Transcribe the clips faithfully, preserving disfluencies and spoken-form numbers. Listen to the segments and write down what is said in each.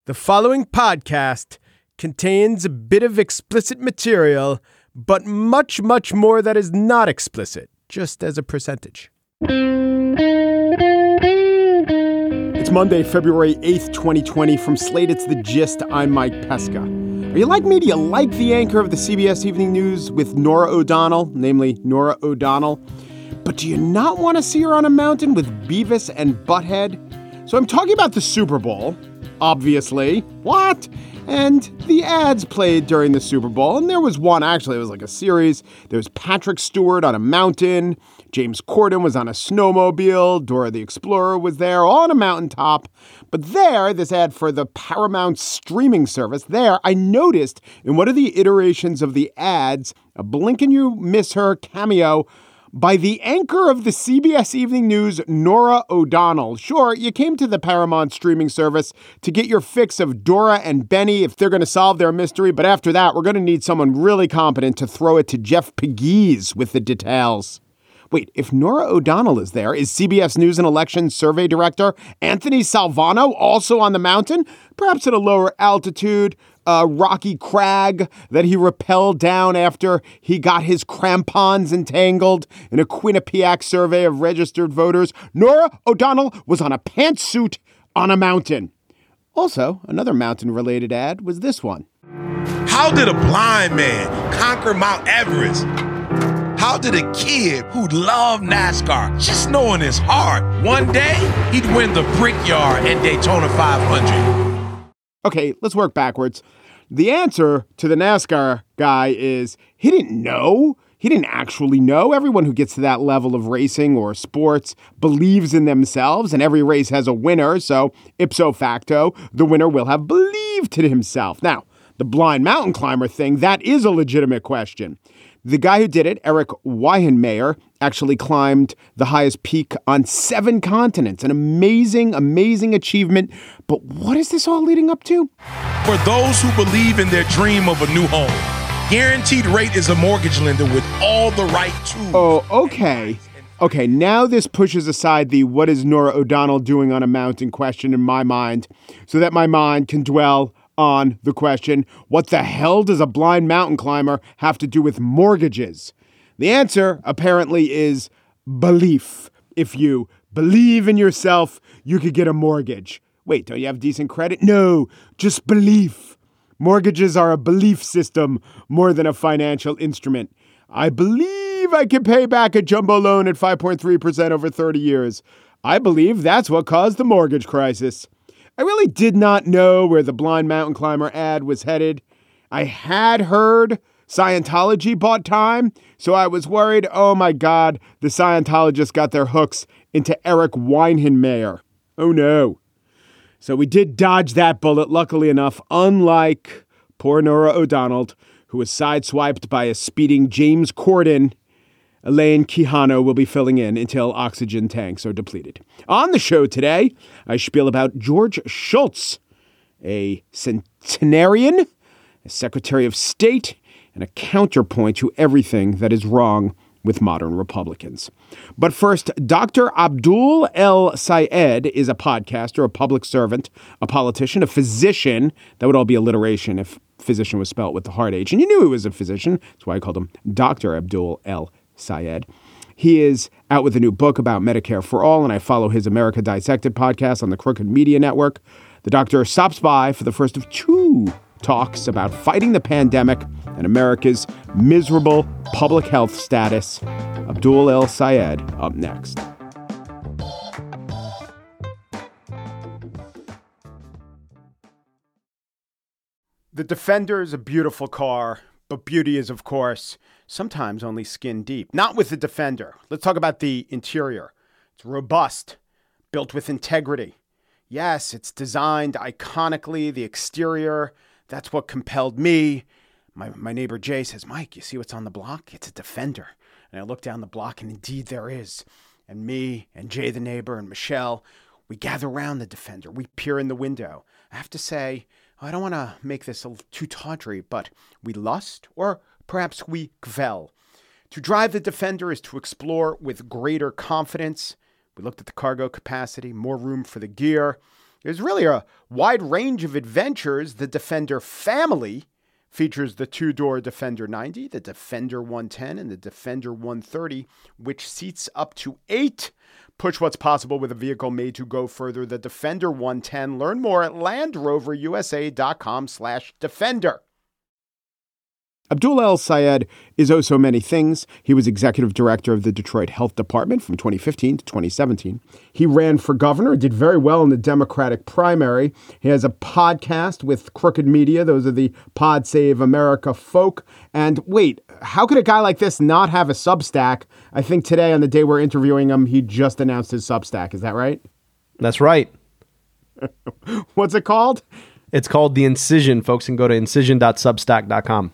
The following podcast contains a bit of explicit material, but much, much more that is not explicit, just as a percentage. It's Monday, February eighth, twenty twenty. From Slate, it's The Gist. I'm Mike Pesca. Are you like me? Do you like the anchor of the C B S Evening News with Norah O'Donnell, namely Norah O'Donnell? But do you not want to see her on a mountain with Beavis and Butthead? So I'm talking about the Super Bowl, obviously. What? And the ads played during the Super Bowl. And there was one, actually, it was like a series. There was Patrick Stewart on a mountain. James Corden was on a snowmobile. Dora the Explorer was there on a mountaintop. But there, this ad for the Paramount streaming service, there, I noticed in one of the iterations of the ads, a blink and you miss her cameo by the anchor of the C B S Evening News, Norah O'Donnell. Sure, you came to the Paramount streaming service to get your fix of Dora and Benny if they're going to solve their mystery, but after that, we're going to need someone really competent to throw it to Jeff Pegues with the details. Wait, if Norah O'Donnell is there, is C B S News and Elections Survey Director Anthony Salvano also on the mountain? Perhaps at a lower altitude, a rocky crag that he rappelled down after he got his crampons entangled in a Quinnipiac survey of registered voters. Norah O'Donnell was on a pantsuit on a mountain. Also, another mountain-related ad was this one. How did a blind man conquer Mount Everest? How did a kid who loved NASCAR, just know in his heart, one day he'd win the Brickyard and Daytona five hundred? Okay, let's work backwards. The answer to the NASCAR guy is he didn't know. He didn't actually know. Everyone who gets to that level of racing or sports believes in themselves, and every race has a winner. So ipso facto, the winner will have believed in himself. Now, the blind mountain climber thing, that is a legitimate question. The guy who did it, Erik Weihenmayer, actually climbed the highest peak on seven continents. An amazing, amazing achievement. But what is this all leading up to? For those who believe in their dream of a new home, Guaranteed Rate is a mortgage lender with all the right tools. Oh, okay. Okay, now this pushes aside the what is Norah O'Donnell doing on a mountain question in my mind, so that my mind can dwell on the question, what the hell does a blind mountain climber have to do with mortgages? The answer, apparently, is belief. If you believe in yourself, you could get a mortgage. Wait, don't you have decent credit? No, just belief. Mortgages are a belief system more than a financial instrument. I believe I can pay back a jumbo loan at five point three percent over thirty years. I believe that's what caused the mortgage crisis. I really did not know where the blind mountain climber ad was headed. I had heard Scientology bought time, so I was worried, oh my God, the Scientologists got their hooks into Erik Weihenmayer. Oh no. So we did dodge that bullet, luckily enough, unlike poor Norah O'Donnell, who was sideswiped by a speeding James Corden. Elaine Quijano will be filling in until oxygen tanks are depleted. On the show today, I spiel about George Shultz, a centenarian, a Secretary of State, and a counterpoint to everything that is wrong with modern Republicans. But first, Doctor Abdul El Sayed is a podcaster, a public servant, a politician, a physician. That would all be alliteration if physician was spelled with the hard H. And you knew he was a physician. That's why I called him Doctor Abdul El Sayed. He is out with a new book about Medicare for All, and I follow his America Dissected podcast on the Crooked Media Network. The doctor stops by for the first of two talks about fighting the pandemic and America's miserable public health status. Abdul El Sayed up next. The Defender is a beautiful car, but beauty is, of course, sometimes only skin deep. Not with the Defender. Let's talk about the interior. It's robust, built with integrity. Yes, it's designed iconically. The exterior, that's what compelled me. My my neighbor Jay says, Mike, you see what's on the block? It's a Defender. And I look down the block, and indeed there is. And me and Jay the neighbor and Michelle, we gather around the Defender. We peer in the window. I have to say, I don't want to make this a, too tawdry, but we lust, or perhaps we kvel. To drive the Defender is to explore with greater confidence. We looked at the cargo capacity, more room for the gear. There's really a wide range of adventures. The Defender family features the two-door Defender ninety, the Defender one ten, and the Defender one thirty, which seats up to eight. Push what's possible with a vehicle made to go further. The Defender one ten. Learn more at LandRoverUSA.com slash Defender. Abdul El-Sayed is oh so many things. He was executive director of the Detroit Health Department from twenty fifteen to twenty seventeen. He ran for governor, did very well in the Democratic primary. He has a podcast with Crooked Media. Those are the Pod Save America folk. And wait, how could a guy like this not have a Substack? I think today, on the day we're interviewing him, he just announced his Substack. Is that right? That's right. What's it called? It's called The Incision. Folks can go to incision dot substack dot com.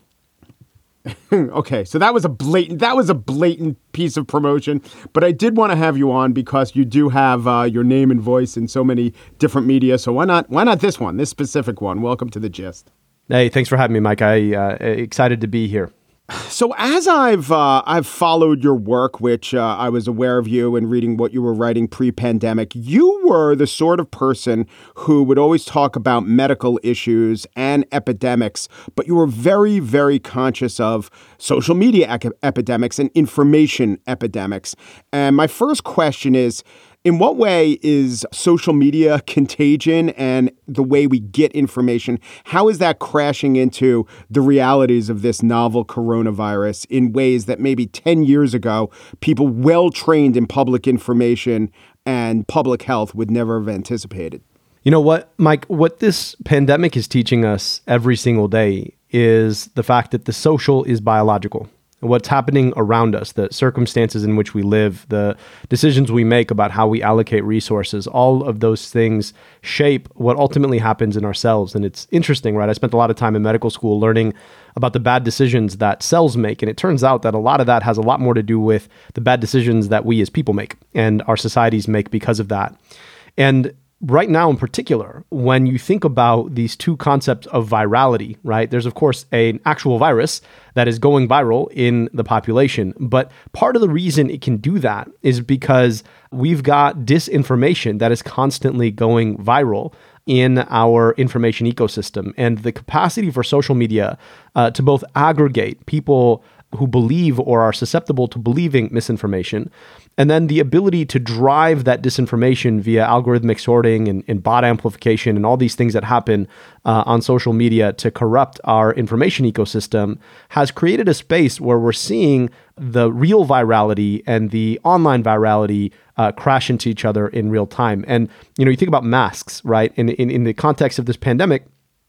Okay, so that was a blatant that was a blatant piece of promotion, but I did want to have you on because you do have uh, your name and voice in so many different media. So why not why not this one, this specific one? Welcome to The Gist. Hey, thanks for having me, Mike. I uh, excited to be here. So as I've uh, I've followed your work, which uh, I was aware of you and reading what you were writing pre-pandemic, you were the sort of person who would always talk about medical issues and epidemics, but you were very, very conscious of social media ec- epidemics and information epidemics. And my first question is, in what way is social media contagion and the way we get information, how is that crashing into the realities of this novel coronavirus in ways that maybe ten years ago, people well trained in public information and public health would never have anticipated? You know what, Mike, what this pandemic is teaching us every single day is the fact that the social is biological. What's happening around us, the circumstances in which we live, the decisions we make about how we allocate resources, all of those things shape what ultimately happens in our cells. And it's interesting, right? I spent a lot of time in medical school learning about the bad decisions that cells make. And it turns out that a lot of that has a lot more to do with the bad decisions that we as people make and our societies make because of that. And right now in particular, when you think about these two concepts of virality, right? There's, of course, an actual virus that is going viral in the population. But part of the reason it can do that is because we've got disinformation that is constantly going viral in our information ecosystem. And the capacity for social media uh, to both aggregate people who believe or are susceptible to believing misinformation, and then the ability to drive that disinformation via algorithmic sorting and, and bot amplification and all these things that happen uh, on social media to corrupt our information ecosystem has created a space where we're seeing the real virality and the online virality uh, crash into each other in real time. And, you know, you think about masks, right? In, in, in the context of this pandemic,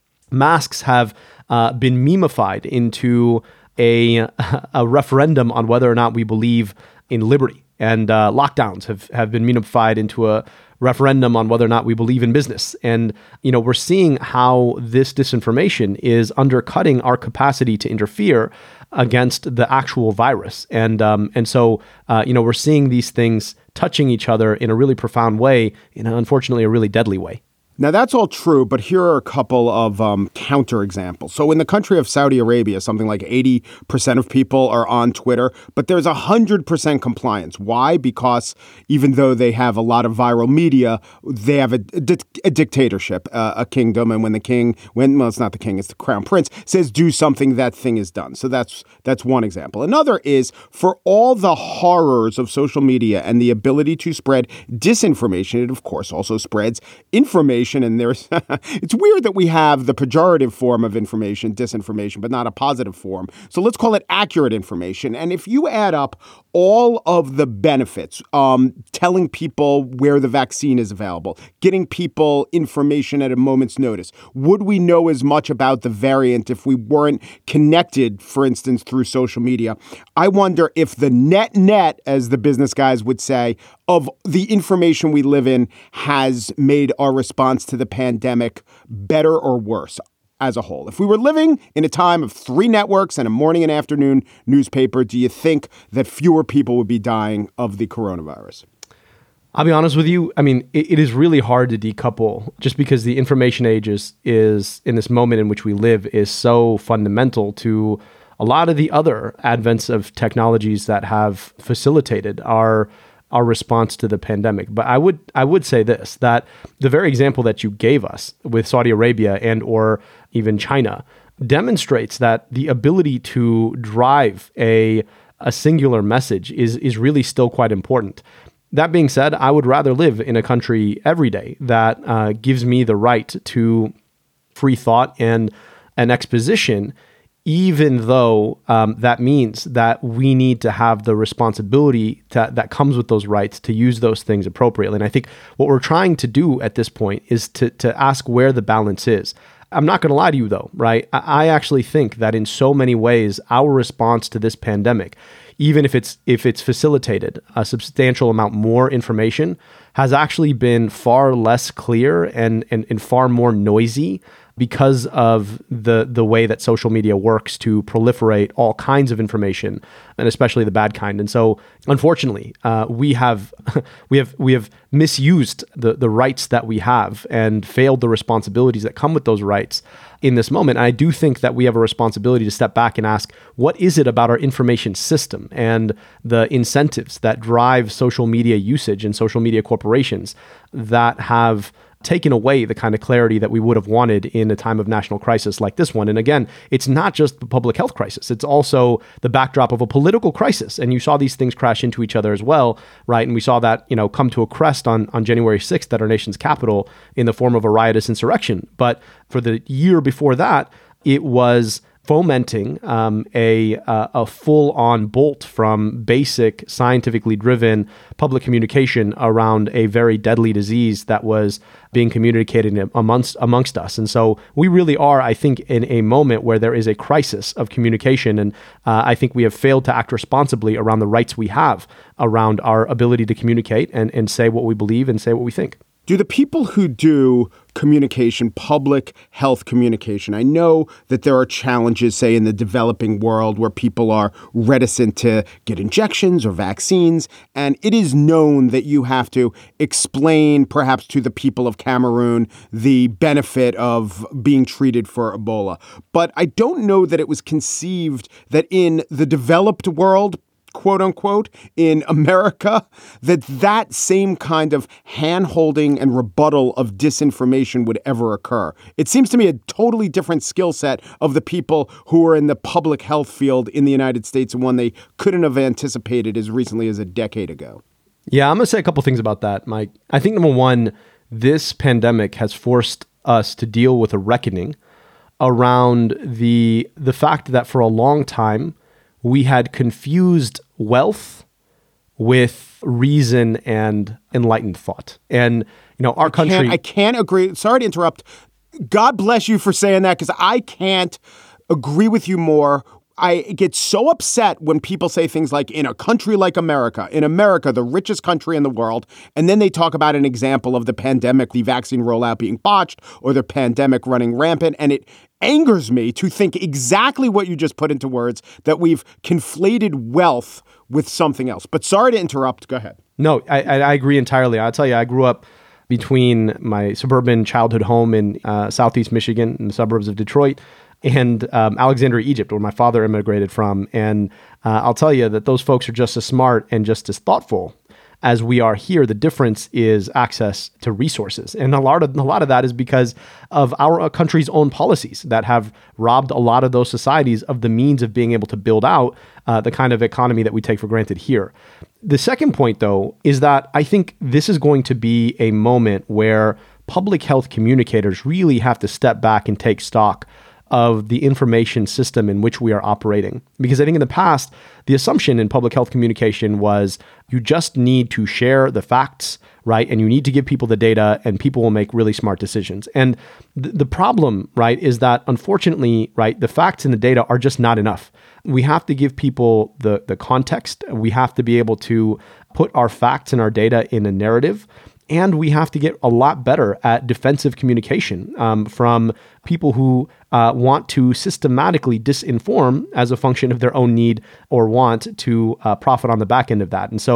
masks have uh, been memeified into a, a referendum on whether or not we believe in liberty. And uh, lockdowns have, have been memeified into a referendum on whether or not we believe in business. And, you know, we're seeing how this disinformation is undercutting our capacity to interfere against the actual virus. And um, and so, uh, you know, we're seeing these things touching each other in a really profound way, in, unfortunately, a really deadly way. Now, that's all true, but here are a couple of um, counter examples. So in the country of Saudi Arabia, something like eighty percent of people are on Twitter, but there's one hundred percent compliance. Why? Because even though they have a lot of viral media, they have a, a, a dictatorship, uh, a kingdom. And when the king, when well, it's not the king, it's the crown prince, says do something, that thing is done. So that's that's one example. Another is for all the horrors of social media and the ability to spread disinformation, it of course also spreads information. And there's, it's weird that we have the pejorative form of information, disinformation, but not a positive form. So let's call it accurate information. And if you add up all of the benefits, um, telling people where the vaccine is available, getting people information at a moment's notice, would we know as much about the variant if we weren't connected, for instance, through social media? I wonder if the net net, as the business guys would say, of the information we live in has made our response to the pandemic better or worse as a whole. If we were living in a time of three networks and a morning and afternoon newspaper, do you think that fewer people would be dying of the coronavirus? I'll be honest with you. I mean, it, it is really hard to decouple just because the information age is, is in this moment in which we live is so fundamental to a lot of the other advents of technologies that have facilitated our our response to the pandemic. But I would I would say this, that the very example that you gave us with Saudi Arabia and or even China demonstrates that the ability to drive a a singular message is is really still quite important. That being said, I would rather live in a country every day that uh, gives me the right to free thought and an exposition, even though um, that means that we need to have the responsibility to, that comes with those rights to use those things appropriately. And I think what we're trying to do at this point is to to ask where the balance is. I'm not going to lie to you though, right? I actually think that in so many ways, our response to this pandemic, even if it's if it's facilitated a substantial amount more information, has actually been far less clear and and, and far more noisy because of the the way that social media works to proliferate all kinds of information, and especially the bad kind. And so, unfortunately, uh, we have we have we have misused the the rights that we have and failed the responsibilities that come with those rights in this moment. And I do think that we have a responsibility to step back and ask, what is it about our information system and the incentives that drive social media usage and social media corporations that have taken away the kind of clarity that we would have wanted in a time of national crisis like this one. And again, it's not just the public health crisis. It's also the backdrop of a political crisis. And you saw these things crash into each other as well, right? And we saw that, you know, come to a crest on, on January sixth at our nation's capital in the form of a riotous insurrection. But for the year before that, it was fomenting um, a uh, a full-on bolt from basic scientifically driven public communication around a very deadly disease that was being communicated amongst amongst us. And so we really are, I think, in a moment where there is a crisis of communication. And uh, I think we have failed to act responsibly around the rights we have around our ability to communicate and, and say what we believe and say what we think. Do the people who do communication, public health communication, I know that there are challenges, say, in the developing world where people are reticent to get injections or vaccines, and it is known that you have to explain, perhaps to the people of Cameroon, the benefit of being treated for Ebola. But I don't know that it was conceived that in the developed world, quote unquote, in America, that that same kind of hand-holding and rebuttal of disinformation would ever occur. It seems to me a totally different skill set of the people who are in the public health field in the United States, and one they couldn't have anticipated as recently as a decade ago. Yeah, I'm going to say a couple things about that, Mike. I think, number one, this pandemic has forced us to deal with a reckoning around the the fact that for a long time, we had confused wealth with reason and enlightened thought. And, you know, our I country... Can't, I can't agree. Sorry to interrupt. God bless you for saying that, because I can't agree with you more. I get so upset when people say things like, in a country like America, in America, the richest country in the world, and then they talk about an example of the pandemic, the vaccine rollout being botched, or the pandemic running rampant, and it angers me to think exactly what you just put into words, that we've conflated wealth with something else. But sorry to interrupt. Go ahead. No, I, I agree entirely. I'll tell you, I grew up between my suburban childhood home in uh, southeast Michigan, in the suburbs of Detroit, and um, Alexandria, Egypt, where my father immigrated from. And uh, I'll tell you that those folks are just as smart and just as thoughtful as we are here. The difference is access to resources. And a lot of, a lot of that is because of our country's own policies that have robbed a lot of those societies of the means of being able to build out uh, the kind of economy that we take for granted here. The second point, though, is that I think this is going to be a moment where public health communicators really have to step back and take stock of the information system in which we are operating. Because I think in the past, the assumption in public health communication was you just need to share the facts, right? And you need to give people the data and people will make really smart decisions. And th- the problem, right, is that unfortunately, right, the facts and the data are just not enough. We have to give people the, the context. We have to be able to put our facts and our data in a narrative. And we have to get a lot better at defensive communication um, from people who uh, want to systematically disinform as a function of their own need or want to uh, profit on the back end of that. And so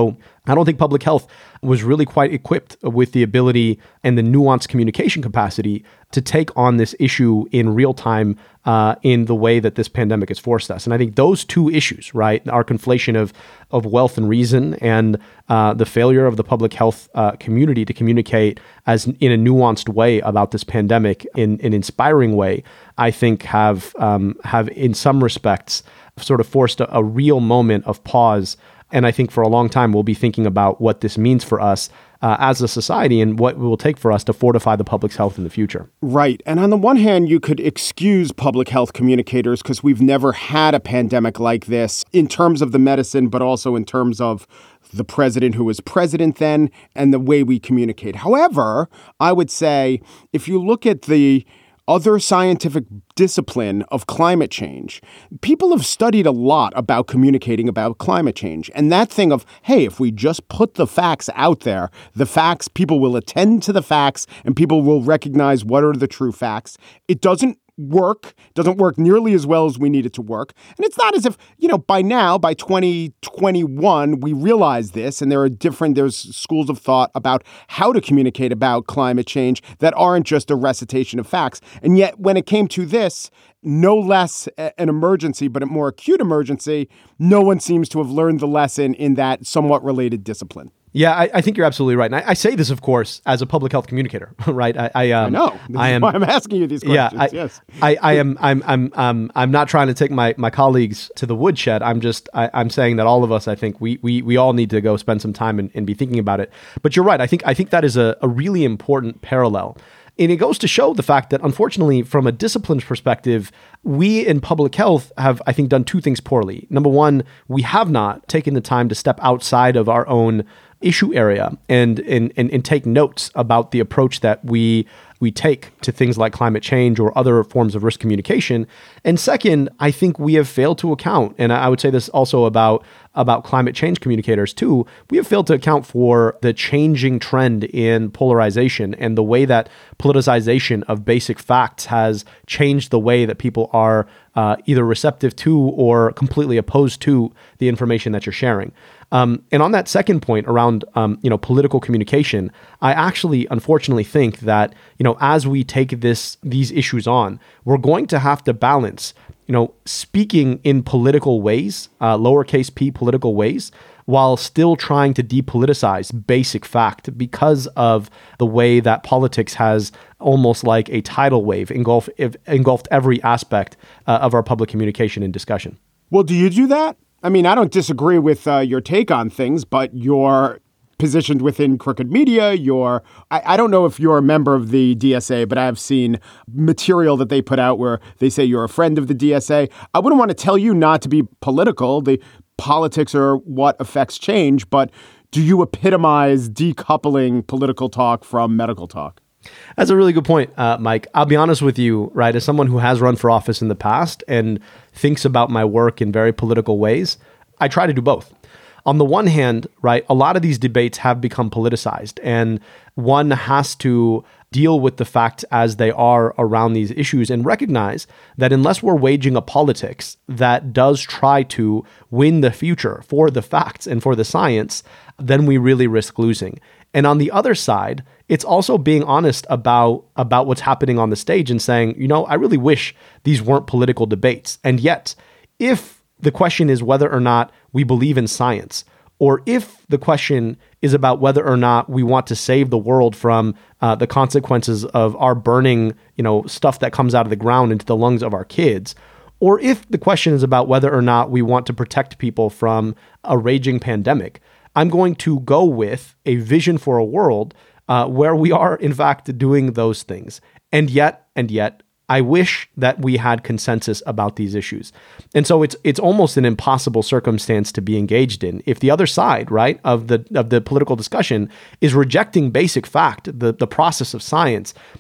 I don't think public health was really quite equipped with the ability and the nuanced communication capacity to take on this issue in real time uh, in the way that this pandemic has forced us. And I think those two issues, right, our conflation of of wealth and reason and uh, the failure of the public health uh, community to communicate as in a nuanced way about this pandemic in an inspiring way, I think have um, have in some respects sort of forced a, a real moment of pause. And I think for a long time, we'll be thinking about what this means for us uh, as a society and what it will take for us to fortify the public's health in the future. Right. And on the one hand, you could excuse public health communicators because we've never had a pandemic like this in terms of the medicine, but also in terms of the president who was president then and the way we communicate. However, I would say if you look at the other scientific discipline of climate change, people have studied a lot about communicating about climate change. And that thing of, hey, if we just put the facts out there, the facts, people will attend to the facts and people will recognize what are the true facts. It doesn't work, doesn't work nearly as well as we need it to work. And it's not as if, you know, by now, by twenty twenty-one, we realize this and there are different, there's schools of thought about how to communicate about climate change that aren't just a recitation of facts. And yet when it came to this, no less an emergency, but a more acute emergency, no one seems to have learned the lesson in that somewhat related discipline. Yeah, I, I think you're absolutely right. And I, I say this, of course, as a public health communicator, right? I, I, um, I know. This I is am, why I'm asking you these questions. Yeah, I, yes. I, I am. I'm. I'm. Um, I'm not trying to take my, my colleagues to the woodshed. I'm just. I, I'm saying that all of us, I think, we we we all need to go spend some time and, and be thinking about it. But you're right. I think. I think that is a, a really important parallel. And it goes to show the fact that, unfortunately, from a disciplines perspective, we in public health have, I think, done two things poorly. Number one, we have not taken the time to step outside of our own issue area and and and, and take notes about the approach that we we take to things like climate change or other forms of risk communication. And second, I think we have failed to account, and I would say this also about about climate change communicators too, we have failed to account for the changing trend in polarization and the way that politicization of basic facts has changed the way that people are uh, either receptive to or completely opposed to the information that you're sharing. Um, and on that second point around, um, you know, political communication, I actually, unfortunately, think that, you know, as we take this these issues on, we're going to have to balance, you know, speaking in political ways, uh, lowercase p political ways, while still trying to depoliticize basic fact because of the way that politics has almost like a tidal wave engulfed engulfed every aspect uh, of our public communication and discussion. Well, do you do that? I mean, I don't disagree with uh, your take on things, but you're positioned within Crooked Media. You're, I, I don't know if you're a member of the D S A, but I've seen material that they put out where they say you're a friend of the D S A. I wouldn't want to tell you not to be political. The politics are what affects change, but do you epitomize decoupling political talk from medical talk? That's a really good point, uh, Mike. I'll be honest with you, right? As someone who has run for office in the past and thinks about my work in very political ways, I try to do both. On the one hand, right, a lot of these debates have become politicized, and one has to deal with the facts as they are around these issues and recognize that unless we're waging a politics that does try to win the future for the facts and for the science, then we really risk losing. And on the other side, it's also being honest about, about what's happening on the stage and saying, you know, I really wish these weren't political debates. And yet, if the question is whether or not we believe in science, or if the question is about whether or not we want to save the world from uh, the consequences of our burning, you know, stuff that comes out of the ground into the lungs of our kids, or if the question is about whether or not we want to protect people from a raging pandemic, I'm going to go with a vision for a world uh, where we are, in fact, doing those things. And yet, and yet, I wish that we had consensus about these issues. And so it's it's almost an impossible circumstance to be engaged in if the other side, right, of the of the political discussion is rejecting basic fact, the, the process of science,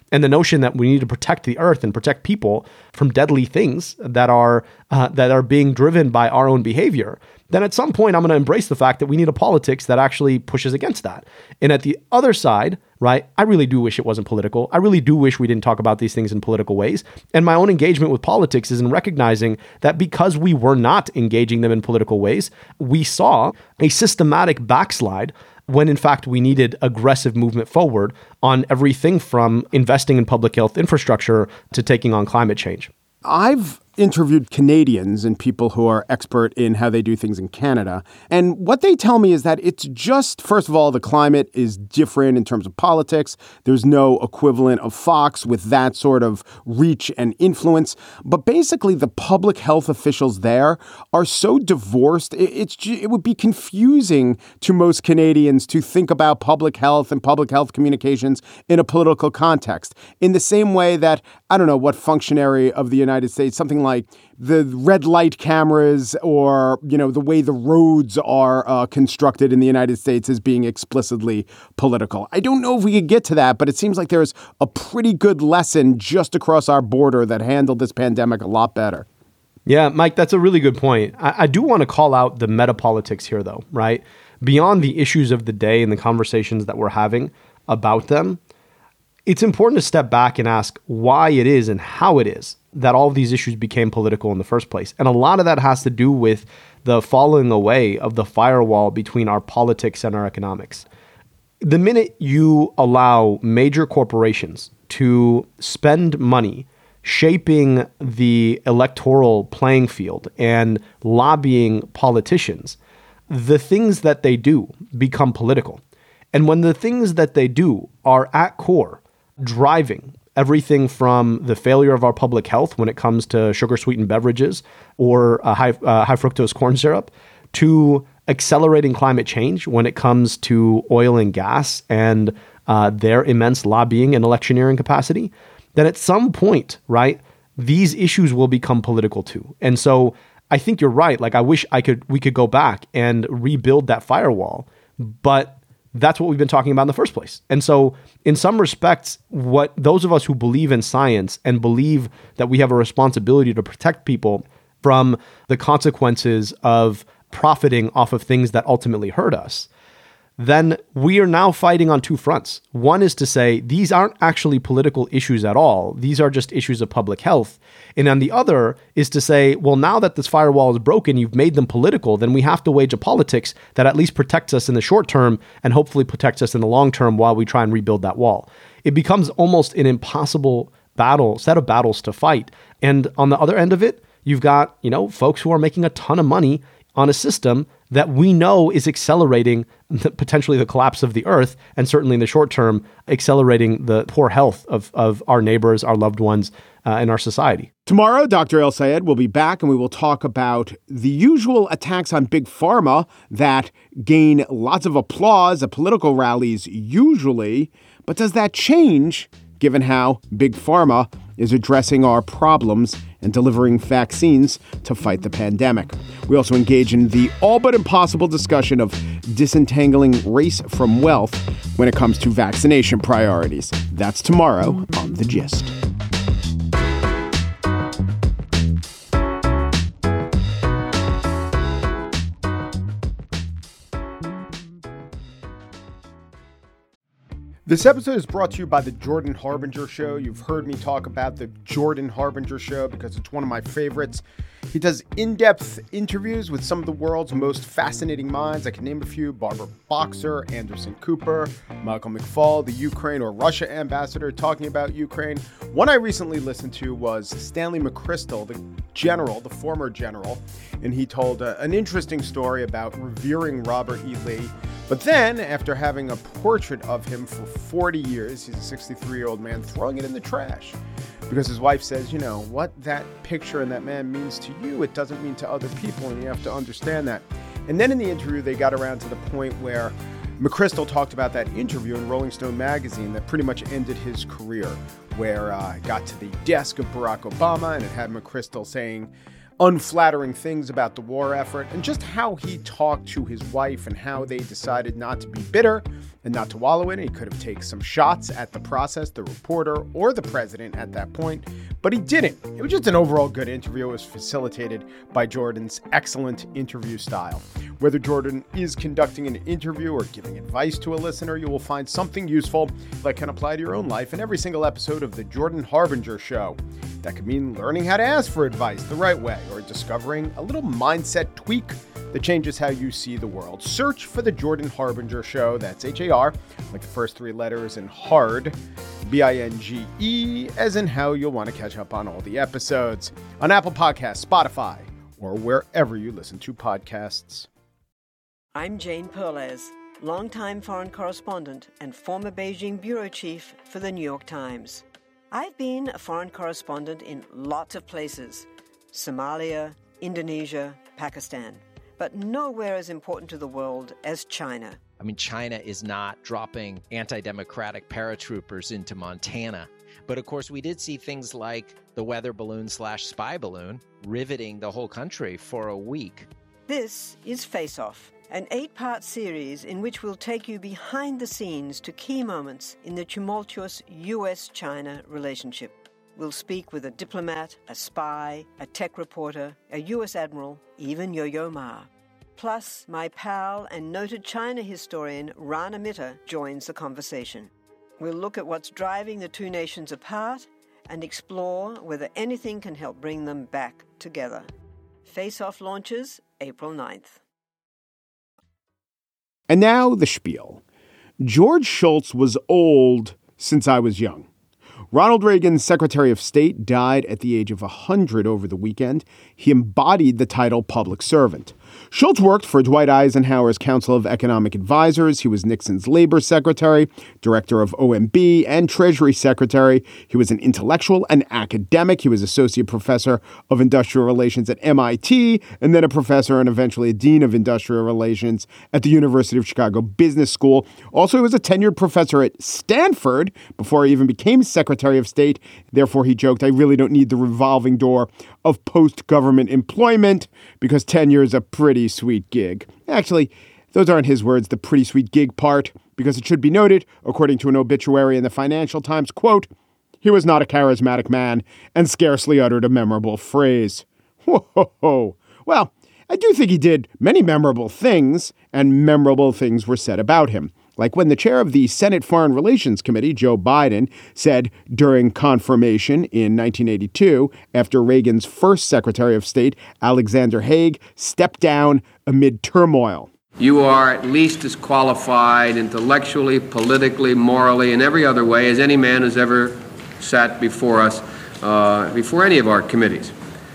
and the notion that we need to protect the earth and protect people from deadly things that are uh, that are being driven by our own behavior, then at some point I'm going to embrace the fact that we need a politics that actually pushes against that. And at the other side, right, I really do wish it wasn't political. I really do wish we didn't talk about these things in political ways. And my own engagement with politics is in recognizing that because we were not engaging them in political ways, we saw a systematic backslide when in fact we needed aggressive movement forward on everything from investing in public health infrastructure to taking on climate change. I've interviewed Canadians and people who are expert in how they do things in Canada. And what they tell me is that it's just, first of all, the climate is different in terms of politics. There's no equivalent of Fox with that sort of reach and influence. But basically, the public health officials there are so divorced. It's it would be confusing to most Canadians to think about public health and public health communications in a political context. In the same way that, I don't know, what functionary of the United States, something like the red light cameras or, you know, the way the roads are uh, constructed in the United States is being explicitly political. I don't know if we could get to that, but it seems like there's a pretty good lesson just across our border that handled this pandemic a lot better. Yeah, Mike, that's a really good point. I, I do want to call out the meta-politics here, though, right? Beyond the issues of the day and the conversations that we're having about them, it's important to step back and ask why it is and how it is that all of these issues became political in the first place. And a lot of that has to do with the falling away of the firewall between our politics and our economics. The minute you allow major corporations to spend money shaping the electoral playing field and lobbying politicians, the things that they do become political. And when the things that they do are at core driving everything from the failure of our public health when it comes to sugar-sweetened beverages or uh, high, uh, high fructose corn syrup, to accelerating climate change when it comes to oil and gas and uh, their immense lobbying and electioneering capacity, then at some point, right, these issues will become political too. And so I think you're right. Like, I wish I could we could go back and rebuild that firewall, but that's what we've been talking about in the first place. And so in some respects, what those of us who believe in science and believe that we have a responsibility to protect people from the consequences of profiting off of things that ultimately hurt us, then we are now fighting on two fronts. One is to say these aren't actually political issues at all. These are just issues of public health. And on the other is to say, well, now that this firewall is broken, you've made them political, then we have to wage a politics that at least protects us in the short term and hopefully protects us in the long term while we try and rebuild that wall. It becomes almost an impossible battle, set of battles to fight. And on the other end of it, you've got, you know, folks who are making a ton of money on a system that we know is accelerating the, potentially the collapse of the earth, and certainly in the short term, accelerating the poor health of, of our neighbors, our loved ones, uh, and our society. Tomorrow, Doctor El-Sayed will be back, and we will talk about the usual attacks on Big Pharma that gain lots of applause at political rallies usually. But does that change given how Big Pharma is addressing our problems and delivering vaccines to fight the pandemic? We also engage in the all but impossible discussion of disentangling race from wealth when it comes to vaccination priorities. That's tomorrow on The Gist. This episode is brought to you by the Jordan Harbinger Show. You've heard me talk about the Jordan Harbinger Show because it's one of my favorites. He does in-depth interviews with some of the world's most fascinating minds. I can name a few: Barbara Boxer, Anderson Cooper, Michael McFaul, the Ukraine or Russia ambassador talking about Ukraine. One I recently listened to was Stanley McChrystal, the general, the former general, and he told uh, an interesting story about revering Robert E. Lee. But then, after having a portrait of him for forty years, he's a sixty-three-year-old man, throwing it in the trash. Because his wife says, you know, what that picture and that man means to you, it doesn't mean to other people, and you have to understand that. And then in the interview, they got around to the point where McChrystal talked about that interview in Rolling Stone magazine that pretty much ended his career, where uh, it got to the desk of Barack Obama, and it had McChrystal saying unflattering things about the war effort, and just how he talked to his wife and how they decided not to be bitter And not to wallow in it, he could have taken some shots at the process, the reporter, or the president at that point, but he didn't. It was just an overall good interview. It was facilitated by Jordan's excellent interview style. Whether Jordan is conducting an interview or giving advice to a listener, you will find something useful that can apply to your own life in every single episode of The Jordan Harbinger Show. That could mean learning how to ask for advice the right way, or discovering a little mindset tweak that changes how you see the world. Search for The Jordan Harbinger Show. That's H A R, like the first three letters, and hard, B I N G E, as in how you'll want to catch up on all the episodes on Apple Podcasts, Spotify, or wherever you listen to podcasts. I'm Jane Perlez, longtime foreign correspondent and former Beijing bureau chief for the New York Times. I've been a foreign correspondent in lots of places: Somalia, Indonesia, Pakistan, but nowhere as important to the world as China. I mean, China is not dropping anti-democratic paratroopers into Montana. But of course, we did see things like the weather balloon slash spy balloon riveting the whole country for a week. This is Face Off, an eight-part series in which we'll take you behind the scenes to key moments in the tumultuous U S China relationship. We'll speak with a diplomat, a spy, a tech reporter, a U S admiral, even Yo-Yo Ma. Plus, my pal and noted China historian Rana Mitter joins the conversation. We'll look at what's driving the two nations apart and explore whether anything can help bring them back together. Face Off launches April ninth. And now the spiel. George Shultz was old since I was young. Ronald Reagan's Secretary of State died at the age of one hundred over the weekend. He embodied the title public servant. Shultz worked for Dwight Eisenhower's Council of Economic Advisors. He was Nixon's Labor Secretary, Director of O M B, and Treasury Secretary. He was an intellectual and academic. He was Associate Professor of Industrial Relations at M I T, and then a professor and eventually a Dean of Industrial Relations at the University of Chicago Business School. Also, he was a tenured professor at Stanford before he even became Secretary of State. Therefore, he joked, I really don't need the revolving door of post-government employment because tenure is a pretty sweet gig. Actually, those aren't his words, the pretty sweet gig part, because it should be noted, according to an obituary in the Financial Times, quote, he was not a charismatic man and scarcely uttered a memorable phrase. Whoa. Well, I do think he did many memorable things, and memorable things were said about him. Like when the chair of the Senate Foreign Relations Committee, Joe Biden, said during confirmation in nineteen eighty-two, after Reagan's first Secretary of State, Alexander Haig, stepped down amid turmoil. You are at least as qualified intellectually, politically, morally, and every other way as any man who's ever sat before us, uh, before any of our committees.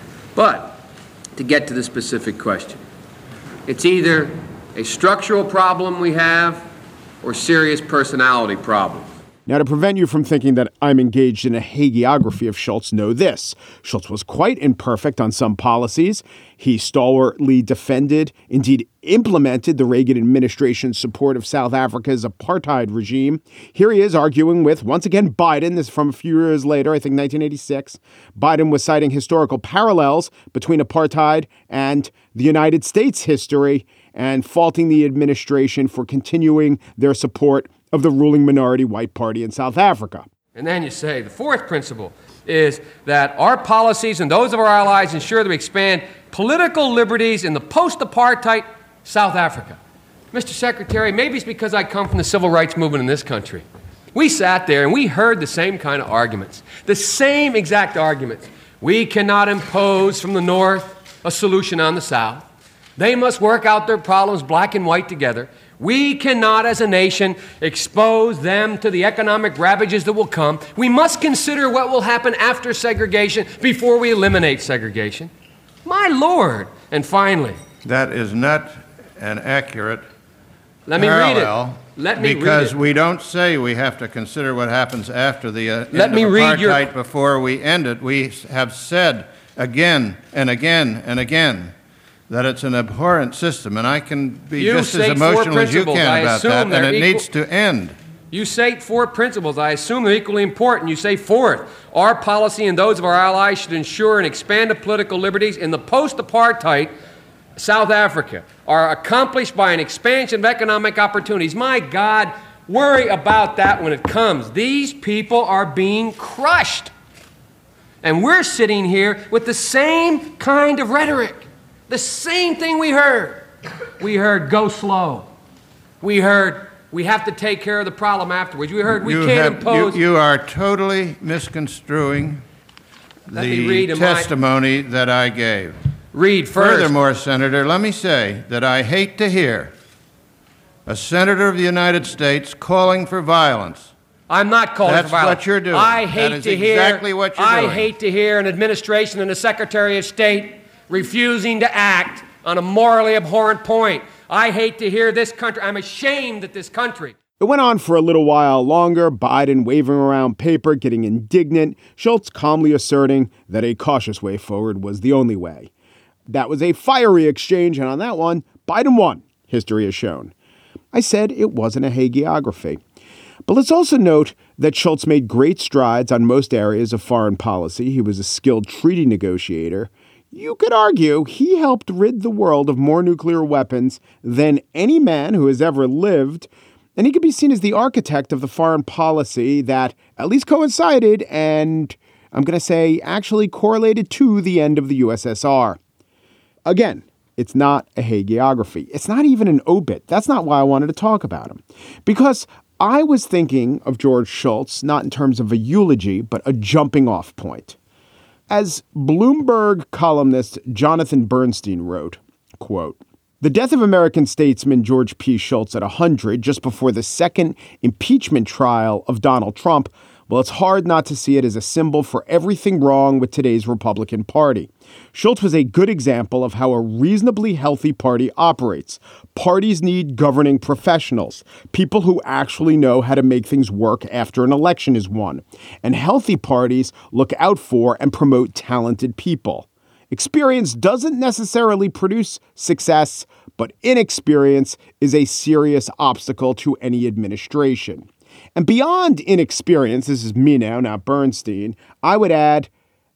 But to get to the specific question, it's either a structural problem we have or serious personality problems. Now, to prevent you from thinking that I'm engaged in a hagiography of Shultz, know this. Shultz was quite imperfect on some policies. He stalwartly defended, indeed implemented, the Reagan administration's support of South Africa's apartheid regime. Here he is arguing with, once again, Biden. This is from a few years later, I think nineteen eighty-six. Biden was citing historical parallels between apartheid and the United States history and faulting the administration for continuing their support of the ruling minority white party in South Africa. And then you say the fourth principle is that our policies and those of our allies ensure that we expand political liberties in the post-apartheid South Africa. Mister Secretary, maybe it's because I come from the civil rights movement in this country. We sat there and we heard the same kind of arguments, the same exact arguments. We cannot impose from the North a solution on the South. They must work out their problems black and white together. We cannot, as a nation, expose them to the economic ravages that will come. We must consider what will happen after segregation before we eliminate segregation. My Lord! And finally, that is not an accurate let me parallel read it. Let me because read it. we don't say we have to consider what happens after the uh, let end me of read apartheid your... before we end it. We have said again and again and again that it's an abhorrent system, and I can be you just as emotional as you can I about that, and it equal... needs to end. You say four principles. I assume they're equally important. You say fourth, our policy and those of our allies should ensure and expand the political liberties in the post-apartheid South Africa are accomplished by an expansion of economic opportunities. My God, worry about that when it comes. These people are being crushed. And we're sitting here with the same kind of rhetoric. The same thing we heard. We heard go slow. We heard we have to take care of the problem afterwards. We heard we you can't have, impose. You, you are totally misconstruing Let me read the my- testimony that I gave. Read first. Furthermore, Senator, let me say that I hate to hear a senator of the United States calling for violence. I'm not calling That's for violence. what you're doing. I That hate is to hear. exactly what you're I doing. hate to hear an administration and a Secretary of State refusing to act on a morally abhorrent point. I hate to hear this country. I'm ashamed that this country. It went on for a little while longer, Biden waving around paper, getting indignant, Schultz calmly asserting that a cautious way forward was the only way. That was a fiery exchange, and on that one, Biden won, history has shown. I said it wasn't a hagiography. But let's also note that Schultz made great strides on most areas of foreign policy. He was a skilled treaty negotiator. You could argue he helped rid the world of more nuclear weapons than any man who has ever lived, and he could be seen as the architect of the foreign policy that at least coincided and, I'm going to say, actually correlated to the end of the U S S R. Again, it's not a hagiography. It's not even an obit. That's not why I wanted to talk about him. Because I was thinking of George Shultz, not in terms of a eulogy, but a jumping off point. As Bloomberg columnist Jonathan Bernstein wrote, quote, "The death of American statesman George P. Shultz at one hundred, just before the second impeachment trial of Donald Trump, well, it's hard not to see it as a symbol for everything wrong with today's Republican Party. Shultz was a good example of how a reasonably healthy party operates. Parties need governing professionals, people who actually know how to make things work after an election is won. And healthy parties look out for and promote talented people. Experience doesn't necessarily produce success, but inexperience is a serious obstacle to any administration. And beyond inexperience, this is me now, not Bernstein, I would add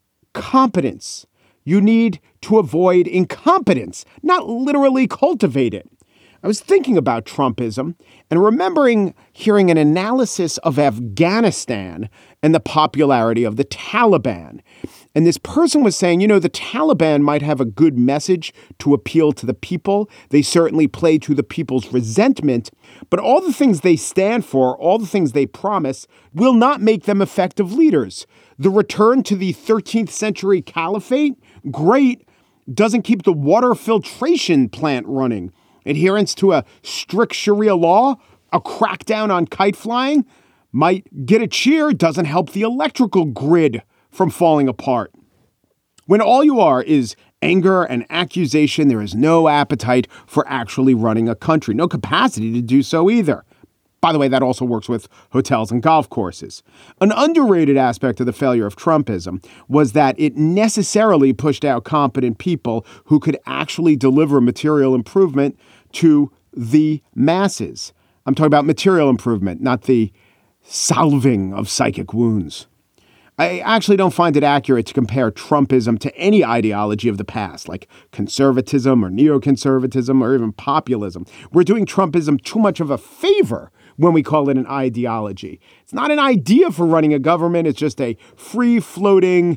competence. You need to avoid incompetence, not literally cultivate it. I was thinking about Trumpism and remembering hearing an analysis of Afghanistan and the popularity of the Taliban. And this person was saying, you know, the Taliban might have a good message to appeal to the people. They certainly play to the people's resentment, but all the things they stand for, all the things they promise, will not make them effective leaders. The return to the thirteenth century caliphate, great, doesn't keep the water filtration plant running. Adherence to a strict Sharia law, a crackdown on kite flying, might get a cheer, doesn't help the electrical grid from falling apart. When all you are is anger and accusation, there is no appetite for actually running a country, no capacity to do so either. By the way, that also works with hotels and golf courses. An underrated aspect of the failure of Trumpism was that it necessarily pushed out competent people who could actually deliver material improvement to the masses. I'm talking about material improvement, not the salving of psychic wounds. I actually don't find it accurate to compare Trumpism to any ideology of the past, like conservatism or neoconservatism or even populism. We're doing Trumpism too much of a favor when we call it an ideology. It's not an idea for running a government. It's just a free-floating,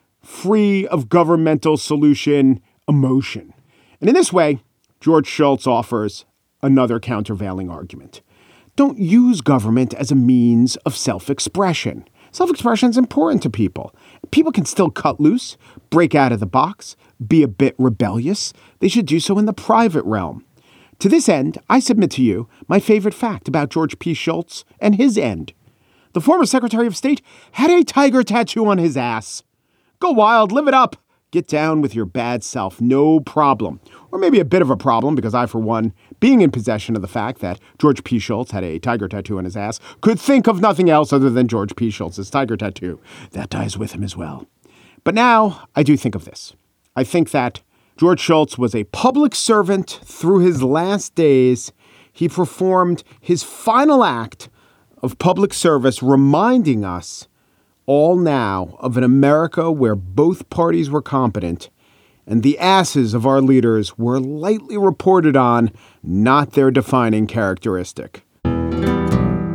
free of governmental solution emotion. And in this way, George Shultz offers another countervailing argument. Don't use government as a means of self-expression. Self-expression is important to people. People can still cut loose, break out of the box, be a bit rebellious. They should do so in the private realm. To this end, I submit to you my favorite fact about George P. Shultz and his end. The former Secretary of State had a tiger tattoo on his ass. Go wild, live it up. Get down with your bad self, no problem. Or maybe a bit of a problem, because I, for one, being in possession of the fact that George P. Shultz had a tiger tattoo on his ass, could think of nothing else other than George P. Shultz's tiger tattoo. That dies with him as well. But now I do think of this. I think that George Shultz was a public servant through his last days. He performed his final act of public service, reminding us all now of an America where both parties were competent and the asses of our leaders were lightly reported on, not their defining characteristic.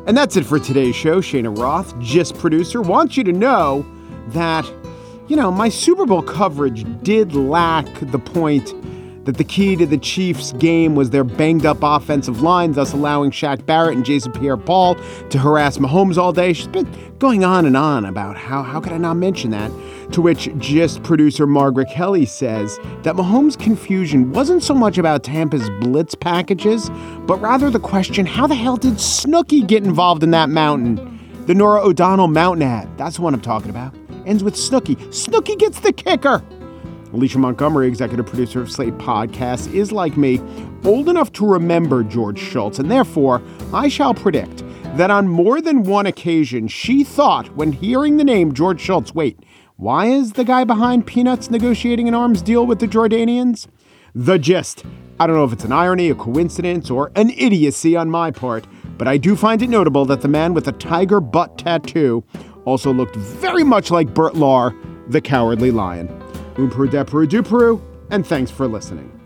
And that's it for today's show. Shayna Roth, Gist producer, wants you to know that, you know, my Super Bowl coverage did lack the point that the key to the Chiefs' game was their banged-up offensive line, thus allowing Shaq Barrett and Jason Pierre-Paul to harass Mahomes all day. She's been going on and on about how, how could I not mention that? To which Gist producer Margaret Kelly says that Mahomes' confusion wasn't so much about Tampa's blitz packages, but rather the question, how the hell did Snooki get involved in that mountain? The Norah O'Donnell mountain ad. That's the one I'm talking about. Ends with Snooki. Snooki gets the kicker. Alicia Montgomery, executive producer of Slate Podcasts, is, like me, old enough to remember George Shultz, and therefore I shall predict that on more than one occasion she thought when hearing the name George Shultz, wait, why is the guy behind Peanuts negotiating an arms deal with the Jordanians? The Gist. I don't know if it's an irony, a coincidence, or an idiocy on my part, but I do find it notable that the man with the tiger butt tattoo also looked very much like Bert Lahr, the Cowardly Lion. Umperu Deperu Duperu, and thanks for listening.